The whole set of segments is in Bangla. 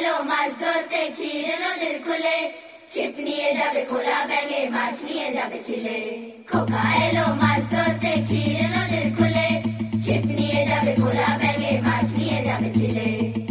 এলো মাছ ধরতে ক্ষীর নদীর খুলে, ছিপ নিয়ে যাবে খোলা ব্যাঙে, মাছ নিয়ে যাবে ছিলে। খোকা এলো মাছ ধরতে ক্ষীর নদীর খুলে, ছিপ নিয়ে যাবে খোলা ব্যাঙে, মাছ নিয়ে যাবে ছিলে।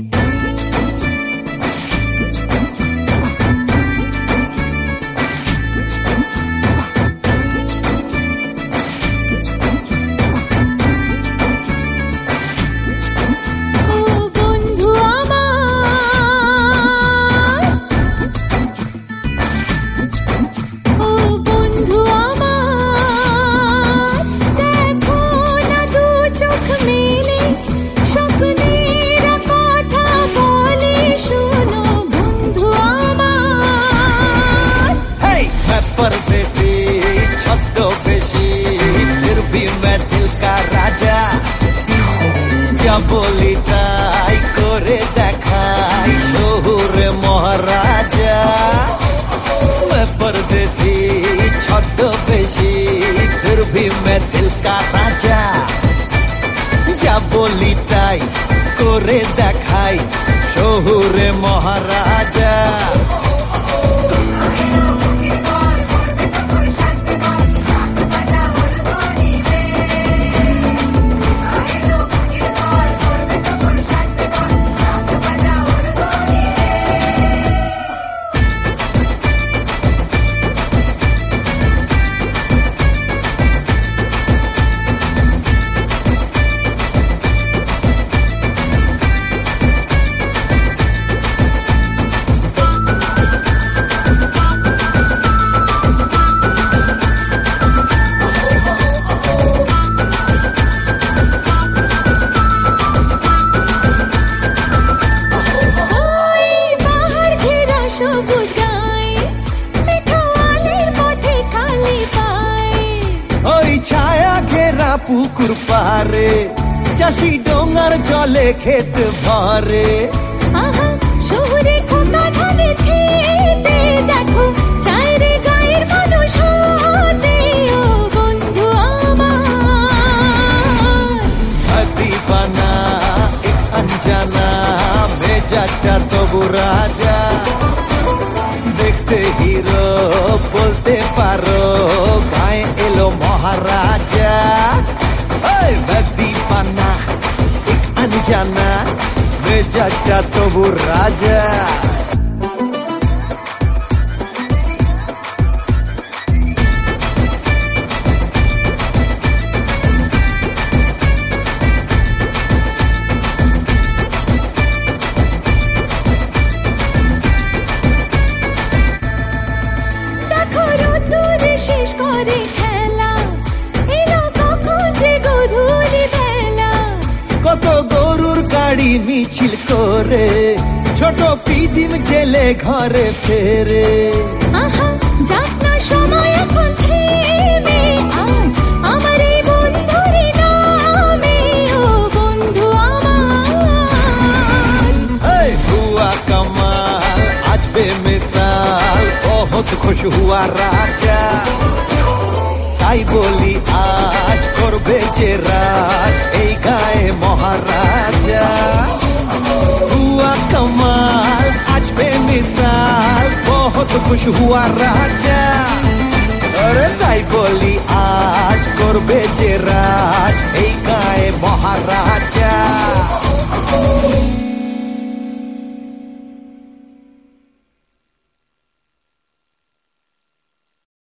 परदेसी छद्मवेशी फिर भी मैं दिल का राजा, जा बोली ताई करे देखाई शहुरे महाराजा। मैं परदेसी छद्मवेशी फिर भी मैं दिल का राजा, जा बोली ताई करे देखाई शहुरे महाराजा। ছায়া ঘেরা পুকুর পারে চাষি ডোঙার জলে ক্ষেত ভরে। শহুরে খোকা ধানের খেতে দেখো চাইরে গায়ের মানুষ হতে। ও বন্ধু আমার दीवाना एक अनजाना मेजाजটা তবু রাজা, দেখতে হিরো বলতে পারো গায়ে এলো মহারাজা। मैं दीवाना एक अनजाना मेजाजটা তবু রাজা। শেষ করে খেলা এলো কখন যে গধূলি বেলা। কত গরুর গাড়ি মিছিল করে ছোট পিদিম জেলে ঘরে ফেরে। যাক না সময় এখন থেমে, আজ আমার এই বন্ধুর নামে। ও বন্ধু আমার हुआ कमाल आज बेमिसाल बहुत खुश हुआ राजा, তাই বলি আজ করবে যে রাজ এই গায়ে মহারাজা। हुआ कमाल आज बेमिसाल बहुत खुश हुआ राजा, अरे তাই বলি আজ করবে যে রাজ এই গায়ে মহারাজা।